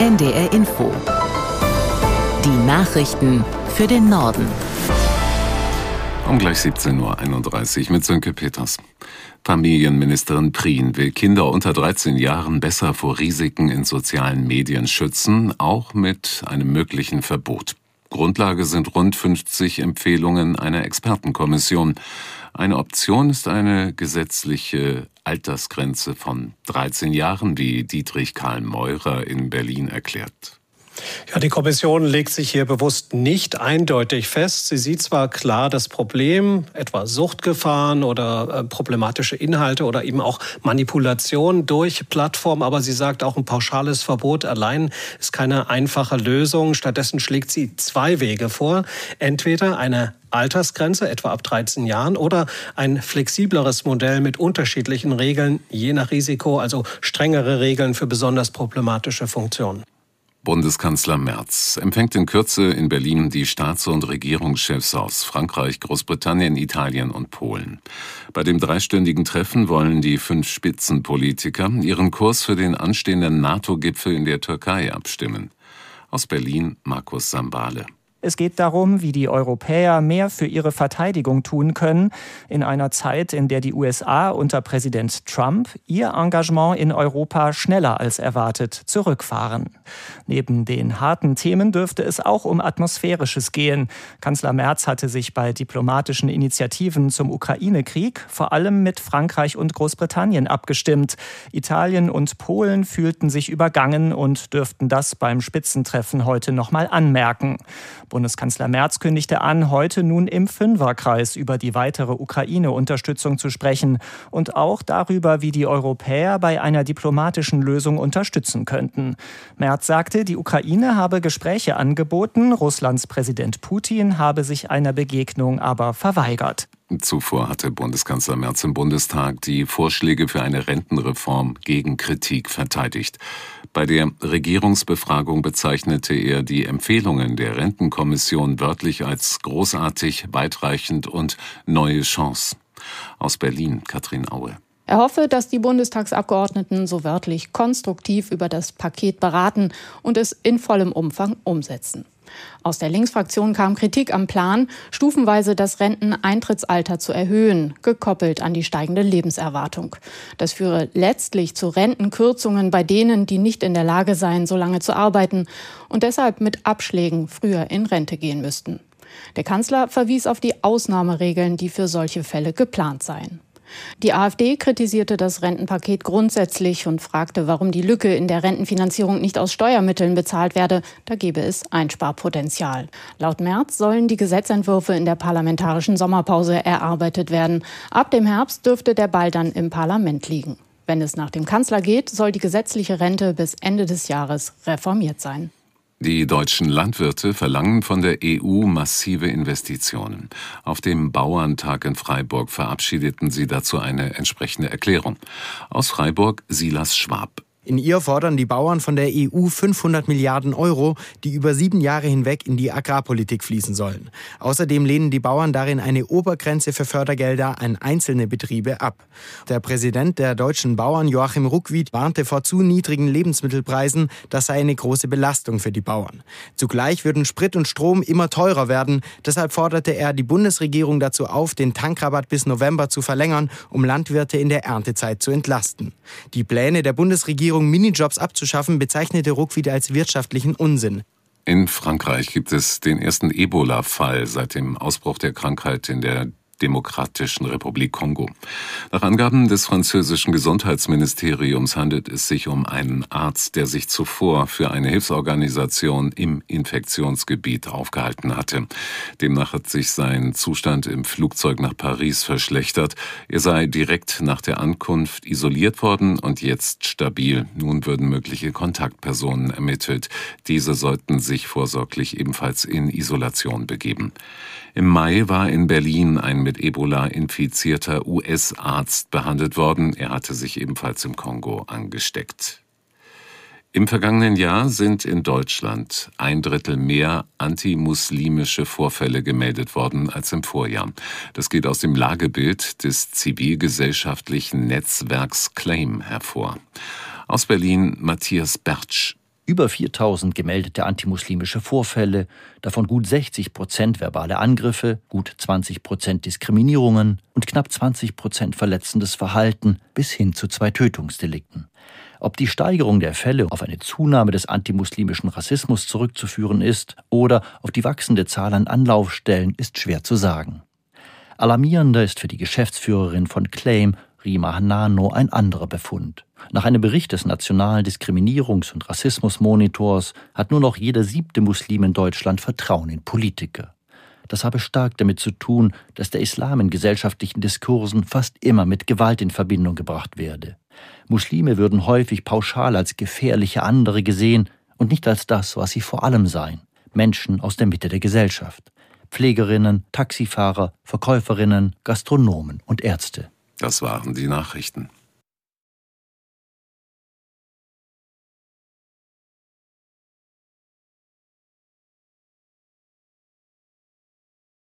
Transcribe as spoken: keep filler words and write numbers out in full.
N D R Info. Die Nachrichten für den Norden. Um gleich siebzehn Uhr einunddreißig mit Sönke Peters. Familienministerin Prien will Kinder unter dreizehn Jahren besser vor Risiken in sozialen Medien schützen, auch mit einem möglichen Verbot. Grundlage sind rund fünfzig Empfehlungen einer Expertenkommission. Eine Option ist eine gesetzliche Altersgrenze von dreizehn Jahren, wie Dietrich Karl Meurer in Berlin erklärt. Ja, die Kommission legt sich hier bewusst nicht eindeutig fest. Sie sieht zwar klar das Problem, etwa Suchtgefahren oder äh, problematische Inhalte oder eben auch Manipulation durch Plattformen, aber sie sagt, auch ein pauschales Verbot allein ist keine einfache Lösung. Stattdessen schlägt sie zwei Wege vor. Entweder eine Altersgrenze, etwa ab dreizehn Jahren, oder ein flexibleres Modell mit unterschiedlichen Regeln, je nach Risiko, also strengere Regeln für besonders problematische Funktionen. Bundeskanzler Merz empfängt in Kürze in Berlin die Staats- und Regierungschefs aus Frankreich, Großbritannien, Italien und Polen. Bei dem dreistündigen Treffen wollen die fünf Spitzenpolitiker ihren Kurs für den anstehenden NATO-Gipfel in der Türkei abstimmen. Aus Berlin Markus Sambale. Es geht darum, wie die Europäer mehr für ihre Verteidigung tun können, in einer Zeit, in der die U S A unter Präsident Trump ihr Engagement in Europa schneller als erwartet zurückfahren. Neben den harten Themen dürfte es auch um Atmosphärisches gehen. Kanzler Merz hatte sich bei diplomatischen Initiativen zum Ukraine-Krieg vor allem mit Frankreich und Großbritannien abgestimmt. Italien und Polen fühlten sich übergangen und dürften das beim Spitzentreffen heute nochmal anmerken. Bundeskanzler Merz kündigte an, heute nun im Fünferkreis über die weitere Ukraine-Unterstützung zu sprechen und auch darüber, wie die Europäer bei einer diplomatischen Lösung unterstützen könnten. Merz sagte, die Ukraine habe Gespräche angeboten, Russlands Präsident Putin habe sich einer Begegnung aber verweigert. Zuvor hatte Bundeskanzler Merz im Bundestag die Vorschläge für eine Rentenreform gegen Kritik verteidigt. Bei der Regierungsbefragung bezeichnete er die Empfehlungen der Rentenkommission wörtlich als großartig, weitreichend und neue Chance. Aus Berlin Katrin Aue. Er hoffe, dass die Bundestagsabgeordneten so wörtlich konstruktiv über das Paket beraten und es in vollem Umfang umsetzen. Aus der Linksfraktion kam Kritik am Plan, stufenweise das Renteneintrittsalter zu erhöhen, gekoppelt an die steigende Lebenserwartung. Das führe letztlich zu Rentenkürzungen bei denen, die nicht in der Lage seien, so lange zu arbeiten und deshalb mit Abschlägen früher in Rente gehen müssten. Der Kanzler verwies auf die Ausnahmeregeln, die für solche Fälle geplant seien. Die AfD kritisierte das Rentenpaket grundsätzlich und fragte, warum die Lücke in der Rentenfinanzierung nicht aus Steuermitteln bezahlt werde. Da gebe es Einsparpotenzial. Laut Merz sollen die Gesetzentwürfe in der parlamentarischen Sommerpause erarbeitet werden. Ab dem Herbst dürfte der Ball dann im Parlament liegen. Wenn es nach dem Kanzler geht, soll die gesetzliche Rente bis Ende des Jahres reformiert sein. Die deutschen Landwirte verlangen von der E U massive Investitionen. Auf dem Bauerntag in Freiburg verabschiedeten sie dazu eine entsprechende Erklärung. Aus Freiburg Silas Schwab. In ihr fordern die Bauern von der E U fünfhundert Milliarden Euro, die über sieben Jahre hinweg in die Agrarpolitik fließen sollen. Außerdem lehnen die Bauern darin eine Obergrenze für Fördergelder an einzelne Betriebe ab. Der Präsident der deutschen Bauern, Joachim Ruckwied, warnte vor zu niedrigen Lebensmittelpreisen. Das sei eine große Belastung für die Bauern. Zugleich würden Sprit und Strom immer teurer werden. Deshalb forderte er die Bundesregierung dazu auf, den Tankrabatt bis November zu verlängern, um Landwirte in der Erntezeit zu entlasten. Die Pläne der Bundesregierung, Minijobs abzuschaffen, bezeichnete Ruckwied als wirtschaftlichen Unsinn. In Frankreich gibt es den ersten Ebola-Fall seit dem Ausbruch der Krankheit in der Demokratischen Republik Kongo. Nach Angaben des französischen Gesundheitsministeriums handelt es sich um einen Arzt, der sich zuvor für eine Hilfsorganisation im Infektionsgebiet aufgehalten hatte. Demnach hat sich sein Zustand im Flugzeug nach Paris verschlechtert. Er sei direkt nach der Ankunft isoliert worden und jetzt stabil. Nun würden mögliche Kontaktpersonen ermittelt. Diese sollten sich vorsorglich ebenfalls in Isolation begeben. Im Mai war in Berlin ein mit Ebola infizierter U S-Arzt behandelt worden. Er hatte sich ebenfalls im Kongo angesteckt. Im vergangenen Jahr sind in Deutschland ein Drittel mehr antimuslimische Vorfälle gemeldet worden als im Vorjahr. Das geht aus dem Lagebild des zivilgesellschaftlichen Netzwerks Claim hervor. Aus Berlin Matthias Bertsch. Über viertausend gemeldete antimuslimische Vorfälle, davon gut sechzig Prozent verbale Angriffe, gut zwanzig Prozent Diskriminierungen und knapp zwanzig Prozent verletzendes Verhalten bis hin zu zwei Tötungsdelikten. Ob die Steigerung der Fälle auf eine Zunahme des antimuslimischen Rassismus zurückzuführen ist oder auf die wachsende Zahl an Anlaufstellen, ist schwer zu sagen. Alarmierender ist für die Geschäftsführerin von Claim, Rima Hanano, ein anderer Befund. Nach einem Bericht des Nationalen Diskriminierungs- und Rassismusmonitors hat nur noch jeder siebte Muslim in Deutschland Vertrauen in Politiker. Das habe stark damit zu tun, dass der Islam in gesellschaftlichen Diskursen fast immer mit Gewalt in Verbindung gebracht werde. Muslime würden häufig pauschal als gefährliche andere gesehen und nicht als das, was sie vor allem seien: Menschen aus der Mitte der Gesellschaft. Pflegerinnen, Taxifahrer, Verkäuferinnen, Gastronomen und Ärzte. Das waren die Nachrichten.